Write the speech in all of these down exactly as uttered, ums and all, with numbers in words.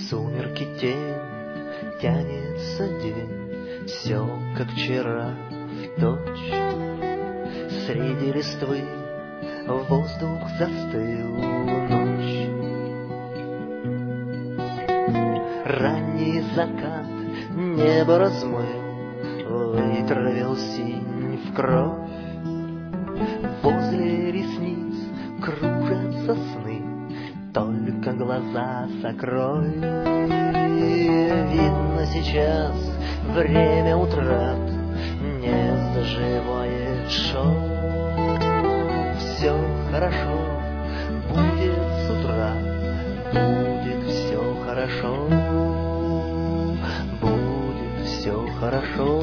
сумерки тень, тянется день, все как вчера в точь. Среди листвы воздух застыл, ночь. Ранний закат небо размыл, вытравил синь в кровь. Возле ресниц кружатся сны, только глаза закрой. Видно сейчас время утрат, не заживает шоу. Все хорошо будет с утра, будет все хорошо, будет все хорошо.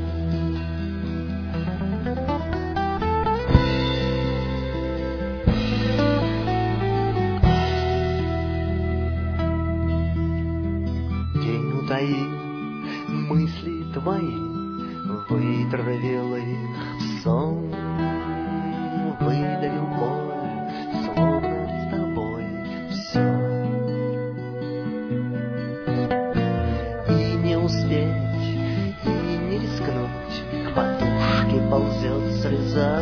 День утаил мысли твои, вытравил их в сон, выдавил боль, словно с тобой все. И не успеть, и не рискнуть, к подушке ползет слеза.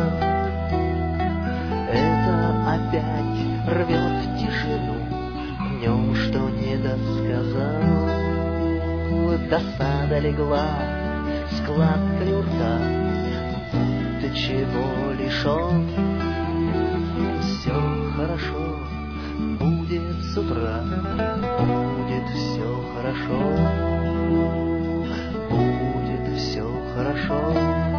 Это опять рвет тишину, в нем что не досказал. Досада легла складкой у рта, будто чего лишен. Все хорошо будет с утра, будет все хорошо, будет все хорошо.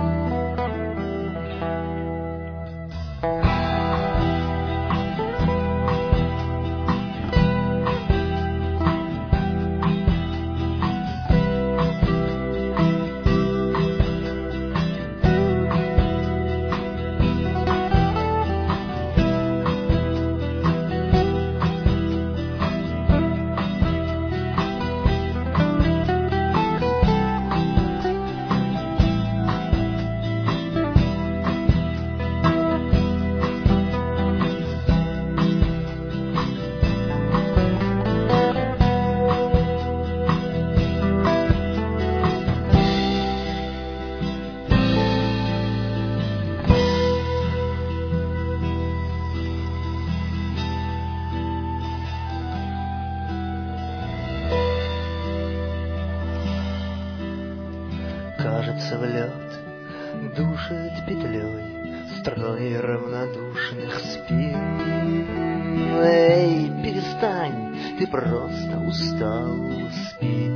Кажется, в лед душит петлей строй равнодушных спин. Эй, перестань, ты просто устал, спи.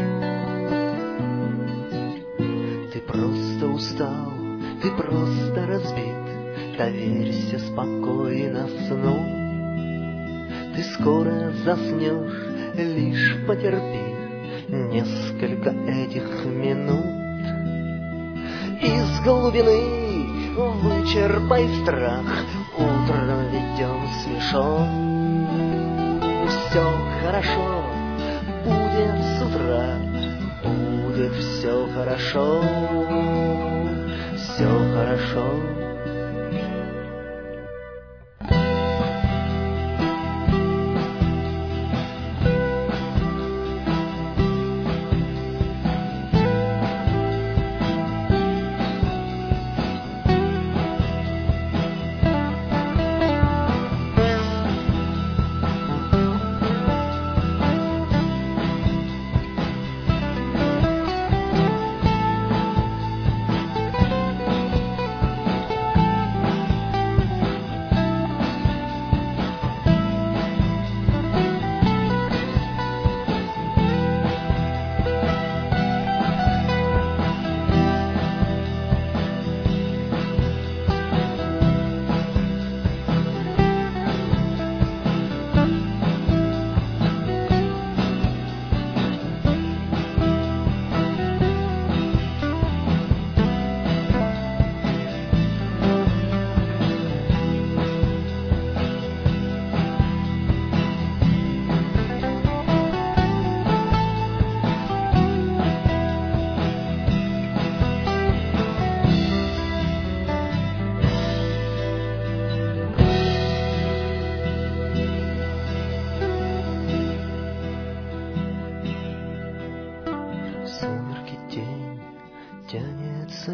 Ты просто устал, ты просто разбит, доверься спокойно сну. Ты скоро заснешь, лишь потерпи несколько этих минут. Из глубины вычерпай страх, утром ведь он смешон. Все хорошо будет с утра, будет все хорошо, все хорошо.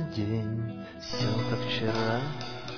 день, все как вчера,